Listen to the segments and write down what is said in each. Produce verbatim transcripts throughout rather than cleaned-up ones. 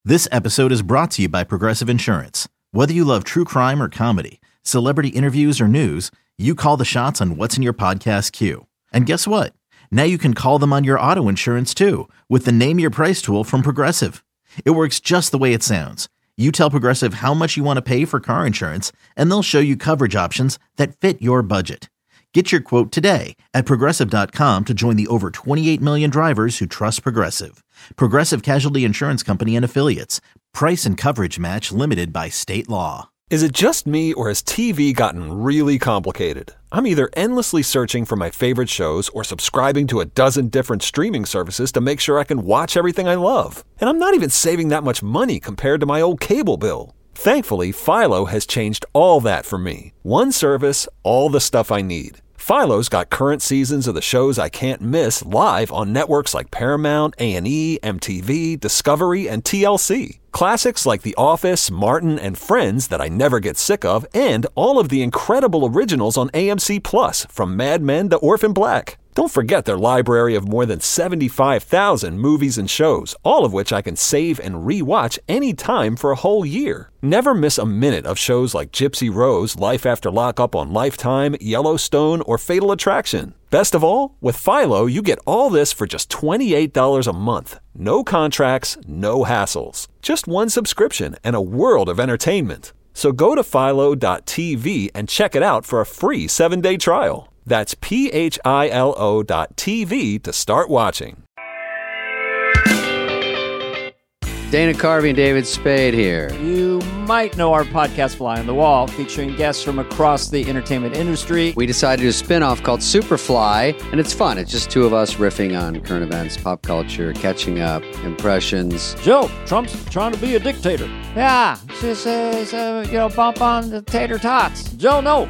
This episode is brought to you by Progressive Insurance. Whether you love true crime or comedy, celebrity interviews or news, you call the shots on what's in your podcast queue. And guess what? Now you can call them on your auto insurance too with the Name Your Price tool from Progressive. It works just the way it sounds. You tell Progressive how much you want to pay for car insurance, and they'll show you coverage options that fit your budget. Get your quote today at Progressive dot com to join the over twenty-eight million drivers who trust Progressive. Progressive Casualty Insurance Company and Affiliates. Price and coverage match limited by state law. Is it just me, or has T V gotten really complicated? I'm either endlessly searching for my favorite shows or subscribing to a dozen different streaming services to make sure I can watch everything I love. And I'm not even saving that much money compared to my old cable bill. Thankfully, Philo has changed all that for me. One service, all the stuff I need. Philo's got current seasons of the shows I can't miss live on networks like Paramount, A and E, M T V, Discovery, and T L C. Classics like The Office, Martin, and Friends that I never get sick of, and all of the incredible originals on A M C Plus, from Mad Men to Orphan Black. Don't forget their library of more than seventy-five thousand movies and shows, all of which I can save and re-watch anytime for a whole year. Never miss a minute of shows like Gypsy Rose, Life After Lockup on Lifetime, Yellowstone, or Fatal Attraction. Best of all, with Philo, you get all this for just twenty-eight dollars a month. No contracts, no hassles. Just one subscription and a world of entertainment. So go to philo dot t v and check it out for a free seven-day trial. That's P H I L O dot T V to start watching. Dana Carvey and David Spade here. You might know our podcast Fly on the Wall, featuring guests from across the entertainment industry. We decided to do a spin-off called Superfly, and it's fun. It's just two of us riffing on current events, pop culture, catching up, impressions. Joe, Trump's trying to be a dictator. Yeah, just, uh, uh, you know, bump on the tater tots. Joe, no.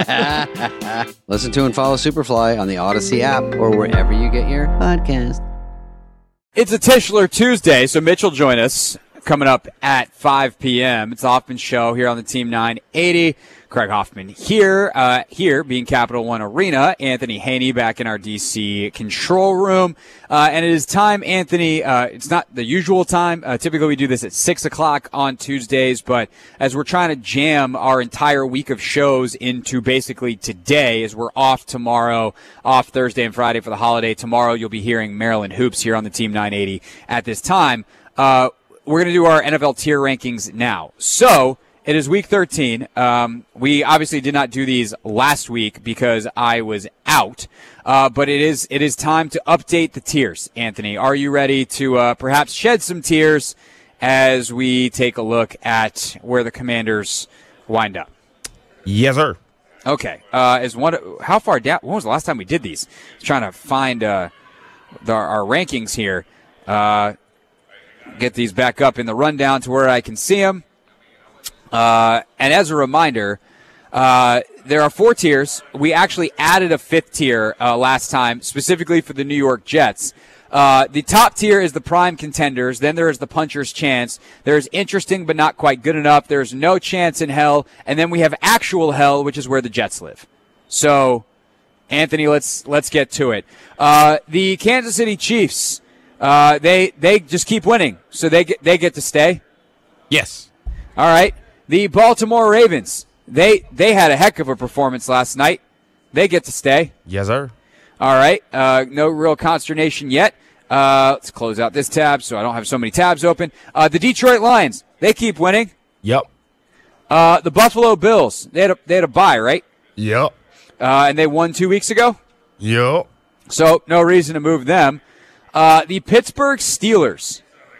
Listen to and follow Superfly on the Odyssey app or wherever you get your podcast. It's a Tischler Tuesday, so Mitch will join us coming up at five p.m. It's the Hoffman Show here on the Team nine eighty. Craig Hoffman here, uh, here being Capital One Arena. Anthony Haney back in our D C control room. Uh, and it is time, Anthony, uh, it's not the usual time. Uh, typically we do this at six o'clock on Tuesdays, but as we're trying to jam our entire week of shows into basically today, as we're off tomorrow, off Thursday and Friday for the holiday. Tomorrow you'll be hearing Maryland Hoops here on the Team nine eighty at this time. Uh, we're going to do our N F L tier rankings now. So, it is week thirteen. Um, we obviously did not do these last week because I was out. Uh, but it is it is time to update the tiers, Anthony. Are you ready to uh, perhaps shed some tears as we take a look at where the Commanders wind up? Yes, sir. Okay. Uh, is one how far down? When was the last time we did these? Trying to find uh, the, our rankings here. Uh, get these back up in the rundown to where I can see them. Uh, and as a reminder, uh, there are four tiers. We actually added a fifth tier uh, last time, specifically for the New York Jets. Uh, the top tier is the prime contenders. Then there is the puncher's chance. There's interesting but not quite good enough. There's no chance in hell. And then we have actual hell, which is where the Jets live. So, Anthony, let's let's get to it. Uh, the Kansas City Chiefs, uh, they they just keep winning, so they get, they get to stay. Yes. All right. The Baltimore Ravens, they they had a heck of a performance last night. They get to stay. Yes, sir. All right. Uh, no real consternation yet. Uh, let's close out this tab so I don't have so many tabs open. Uh, the Detroit Lions, they keep winning. Yep. Uh, the Buffalo Bills, they had a, they had a bye, right? Yep. Uh, and they won two weeks ago. Yep. So no reason to move them. Uh, the Pittsburgh Steelers.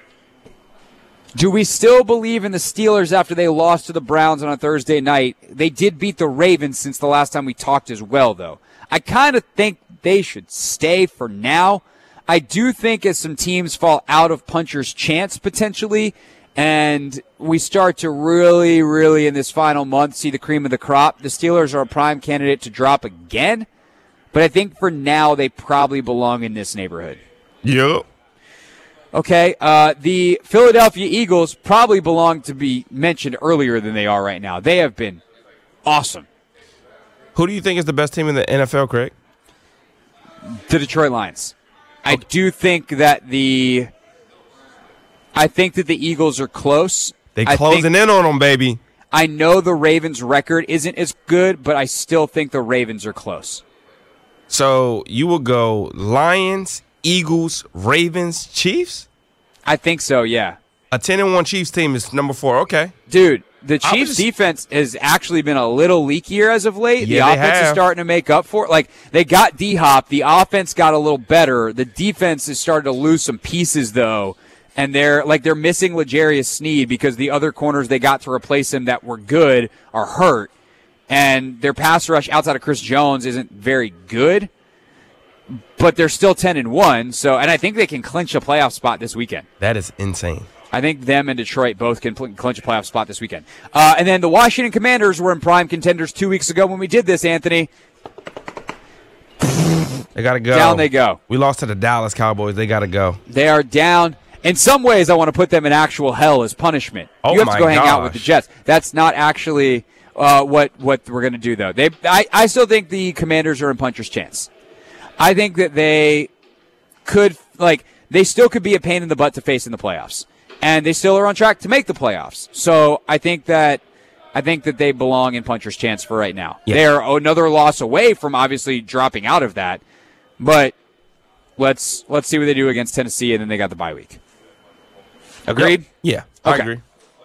Do we still believe in the Steelers after they lost to the Browns on a Thursday night? They did beat the Ravens since the last time we talked as well, though. I kind of think they should stay for now. I do think as some teams fall out of puncher's chance potentially, and we start to really, really in this final month see the cream of the crop, the Steelers are a prime candidate to drop again. But I think for now they probably belong in this neighborhood. Yep. Okay, uh, the Philadelphia Eagles probably belong to be mentioned earlier than they are right now. They have been awesome. Who do you think is the best team in the N F L, Craig? The Detroit Lions. I do think that the I think that the Eagles are close. They I closing think, in on them, baby. I know the Ravens' record isn't as good, but I still think the Ravens are close. So you will go Lions, Eagles, Ravens, Chiefs? I think so, yeah. A ten and one Chiefs team is number four. Okay. Dude, the I Chiefs' was- defense has actually been a little leakier as of late. Yeah, the they offense is have. starting to make up for it. Like, they got D-Hop. The offense got a little better. The defense is starting to lose some pieces, though. And they're like they're missing L'Jarius Sneed because the other corners they got to replace him that were good are hurt. And their pass rush outside of Chris Jones isn't very good. But they're still ten and one. So, and I think they can clinch a playoff spot this weekend. That is insane. I think them and Detroit both can pl- clinch a playoff spot this weekend. Uh, and then the Washington Commanders were in prime contenders two weeks ago when we did this, Anthony. They got to go. Down they go. We lost to the Dallas Cowboys. They got to go. They are down. In some ways, I want to put them in actual hell as punishment. Oh you have to my go hang out with the gosh. Jets. That's not actually uh, what what we're going to do, though. They, I, I still think the Commanders are in puncher's chance. I think that they could, like, they still could be a pain in the butt to face in the playoffs, and they still are on track to make the playoffs. So I think that I think that they belong in puncher's chance for right now. Yeah. They're another loss away from obviously dropping out of that, but let's let's see what they do against Tennessee, and then they got the bye week. Agreed? Yeah, I Okay. agree.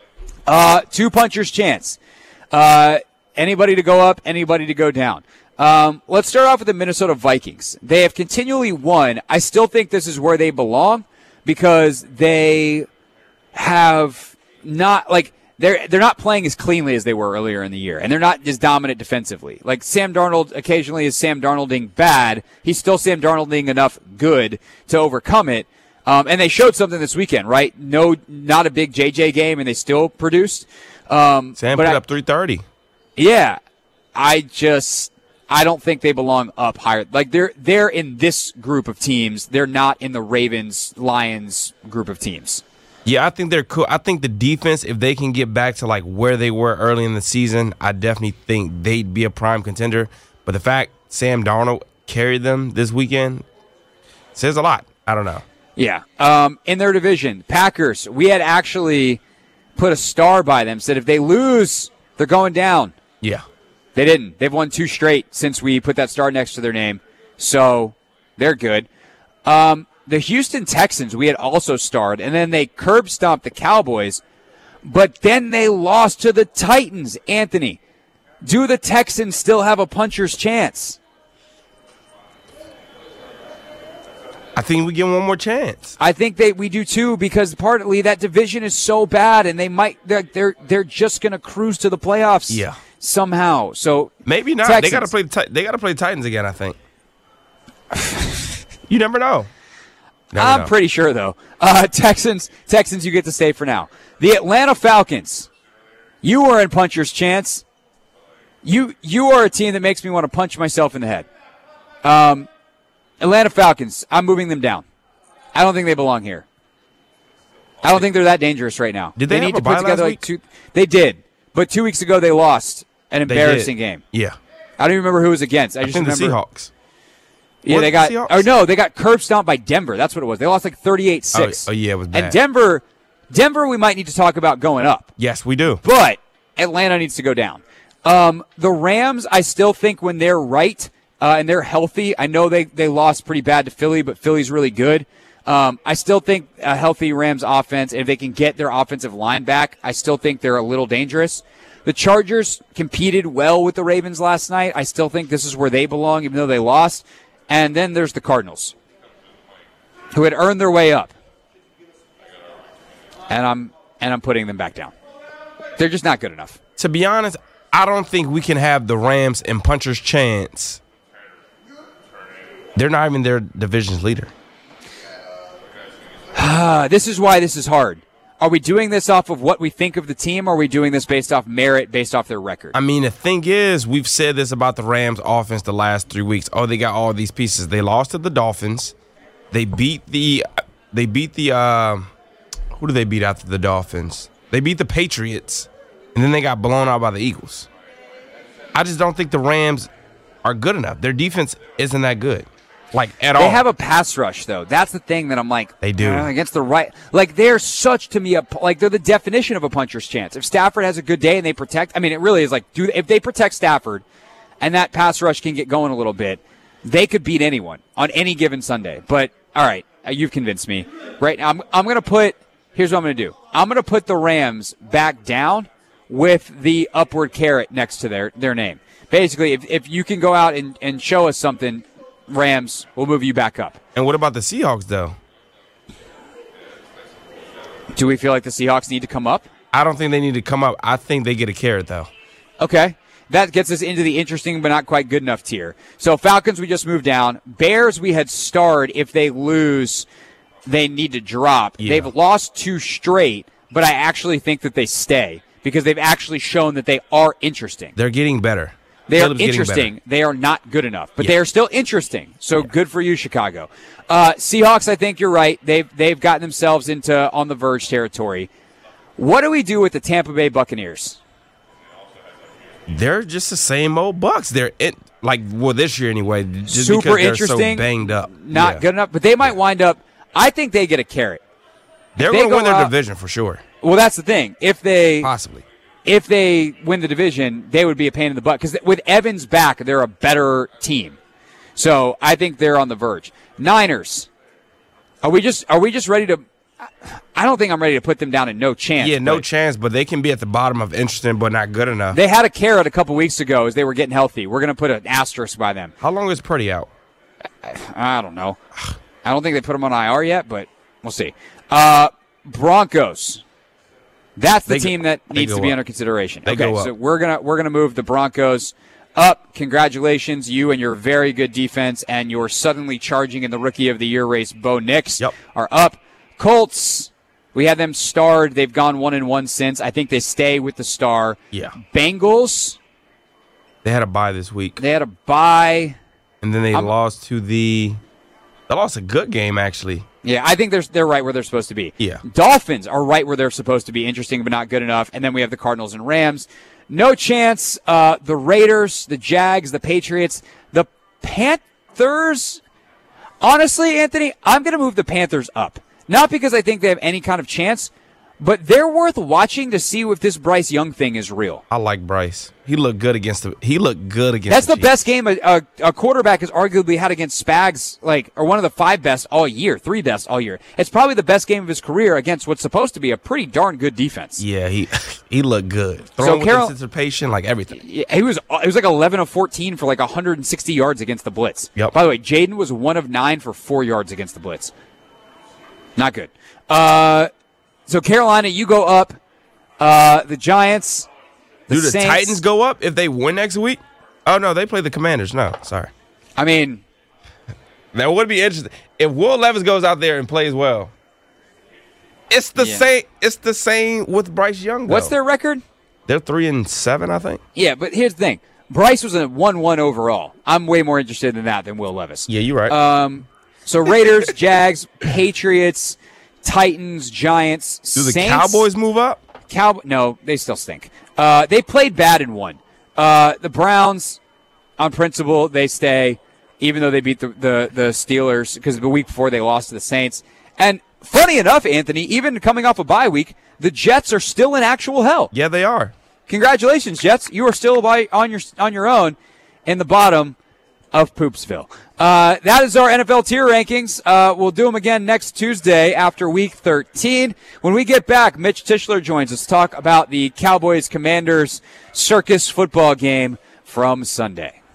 Uh, two punchers chance. Uh, anybody to go up, anybody to go down. Um, let's start off with the Minnesota Vikings. They have continually won. I still think this is where they belong because they have not like they're they're not playing as cleanly as they were earlier in the year, and they're not as dominant defensively. Like Sam Darnold occasionally is Sam Darnolding bad. He's still Sam Darnolding enough good to overcome it. Um, and they showed something this weekend, right? No, not a big J J game, and they still produced. Um, Sam but put I- up three thirty. Yeah, I just I don't think they belong up higher. Like they're they're in this group of teams. They're not in the Ravens Lions group of teams. Yeah, I think they're cool. I think the defense, if they can get back to like where they were early in the season, I definitely think they'd be a prime contender. But the fact Sam Darnold carried them this weekend says a lot. I don't know. Yeah. Um, in their division, Packers, we had actually put a star by them, said if they lose, they're going down. Yeah. They didn't. They've won two straight since we put that star next to their name. So they're good. Um, the Houston Texans, we had also starred, and then they curb stomped the Cowboys, but then they lost to the Titans. Anthony, do the Texans still have a puncher's chance? I think we get one more chance. I think they we do too because partly that division is so bad, and they might they're they're, they're just going to cruise to the playoffs. Yeah. Somehow. So Maybe not. Texans. They got to play. The Ti- they got to play the Titans again. I think. You never know. Never I'm know. pretty sure though. Uh, Texans Texans you get to stay for now. The Atlanta Falcons. You are in puncher's chance. You you are a team that makes me want to punch myself in the head. Um, Atlanta Falcons. I'm moving them down. I don't think they belong here. I don't think they're that dangerous right now. Did they have need a to bye put together last like two. They did, but two weeks ago they lost an They embarrassing did. game. Yeah. I don't even remember who it was against. I, I just think the remember Seahawks. Yeah, Was they it got. the Seahawks? Oh no, they got curb stomped by Denver. That's what it was. They lost like thirty-eight six. Oh, oh, yeah, it was bad. And Denver, Denver, we might need to talk about going up, Yes, we do. but Atlanta needs to go down. Um, the Rams, I still think when they're right uh, and they're healthy, I know they they lost pretty bad to Philly, but Philly's really good. Um, I still think a healthy Rams offense, if they can get their offensive line back, I still think they're a little dangerous. The Chargers competed well with the Ravens last night. I still think this is where they belong, even though they lost. And then there's the Cardinals, who had earned their way up. And I'm and I'm putting them back down. They're just not good enough. To be honest, I don't think we can have the Rams and puncher's chance. They're not even their division's leader. Uh, this is why this is hard. Are we doing this off of what we think of the team, or are we doing this based off merit, based off their record? I mean, the thing is, we've said this about the Rams offense the last three weeks. Oh, they got all these pieces. They lost to the Dolphins. They beat the they beat the uh, who did they beat after the Dolphins? They beat the Patriots, and then they got blown out by the Eagles. I just don't think the Rams are good enough. Their defense isn't that good. Like, at They all. have a pass rush, though. That's the thing that I'm like, They do. uh, against the right. Like, they're such, to me, a, like, they're the definition of a puncher's chance. If Stafford has a good day and they protect, I mean, it really is like, do if they protect Stafford and that pass rush can get going a little bit, they could beat anyone on any given Sunday. But, all right, uh, you've convinced me. Right now, I'm, I'm going to put, here's what I'm going to do. I'm going to put the Rams back down with the upward caret next to their, their name. Basically, if, if you can go out and, and show us something, Rams, we'll move you back up. And what about the Seahawks, though? Do we feel like the Seahawks need to come up? I don't think they need to come up. I think they get a carrot, though. Okay. That gets us into the interesting but not quite good enough tier. So Falcons, we just moved down. Bears, we had starred. If they lose, they need to drop. Yeah. They've lost two straight, but I actually think that they stay because they've actually shown that they are interesting. They're getting better. They Phillips are getting interesting. better. They are not good enough, but Yeah. they are still interesting. So good for you, Chicago. Uh, Seahawks, I think you're right. They've they've gotten themselves into on the verge territory. What do we do with the Tampa Bay Buccaneers? They're just the same old Bucks. They're in, like well this year anyway. Just Super because they're interesting, so banged up, not Yeah. good enough, but they might wind up. I think they get a carrot. They're they going to go win their out- division for sure, Well, that's the thing. If they possibly. if they win the division, they would be a pain in the butt because with Evans back, they're a better team. So I think they're on the verge. Niners, are we just are we just ready to? I don't think I'm ready to put them down in no chance. Yeah, no but chance, but they can be at the bottom of interesting, but not good enough. They had a carrot a couple weeks ago as they were getting healthy. We're going to put an asterisk by them. How long is Purdy out? I don't know. I don't think they put them on I R yet, but we'll see. Uh, Broncos. That's the They go- team that they needs go to be up. under consideration. They okay, go up. so we're gonna we're gonna move the Broncos up. Congratulations, you and your very good defense and your suddenly charging in the Rookie of the Year race, Bo Nix, Yep. are up. Colts. We had them starred. They've gone one and one since. I think they stay with the star. Yeah. Bengals. They had a bye this week, They had a bye. and then they I'm- lost to the. They lost a good game actually. Yeah, I think they're they're right where they're supposed to be. Yeah. Dolphins are right where they're supposed to be. Interesting, but not good enough. And then we have the Cardinals and Rams. No chance. Uh, the Raiders, the Jags, the Patriots, the Panthers. Honestly, Anthony, I'm going to move the Panthers up. Not because I think they have any kind of chance, but they're worth watching to see if this Bryce Young thing is real. I like Bryce. He looked good against the. He looked good against. That's the Chiefs. best game a, a, a quarterback has arguably had against Spags, like, or one of the five best all year, three best all year. It's probably the best game of his career against what's supposed to be a pretty darn good defense. Yeah, he he looked good. Throwing Carol- with anticipation, like everything. Yeah, He was it was like eleven of fourteen for like one hundred sixty yards against the blitz. Yep. By the way, Jaden was one of nine for four yards against the blitz. Not good. Uh, so Carolina, you go up. Uh, the Giants. The Do the Saints, Titans go up if they win next week? Oh no, they play the Commanders. No, sorry. I mean, That would be interesting if Will Levis goes out there and plays well. It's the Yeah. same. It's the same with Bryce Young. Though. what's their record? They're three and seven, I think. Yeah, but here's the thing. Bryce was a one one overall. I'm way more interested in that than Will Levis. Yeah, you're right. Um, so Raiders, Jags, Patriots, Titans, Giants, Do the Saints, Cowboys move up? Cow- no, they still stink. Uh, they played bad and won. Uh, the Browns, on principle, they stay, even though they beat the, the, the Steelers because the week before they lost to the Saints. And funny enough, Anthony, even coming off a bye week, the Jets are still in actual hell. Yeah, they are. Congratulations, Jets. You are still by, on your on your own in the bottom of Poopsville. Uh, that is our N F L tier rankings. Uh, we'll do them again next Tuesday after week thirteen. When we get back, Mitch Tischler joins us to talk about the Cowboys-Commanders circus football game from Sunday.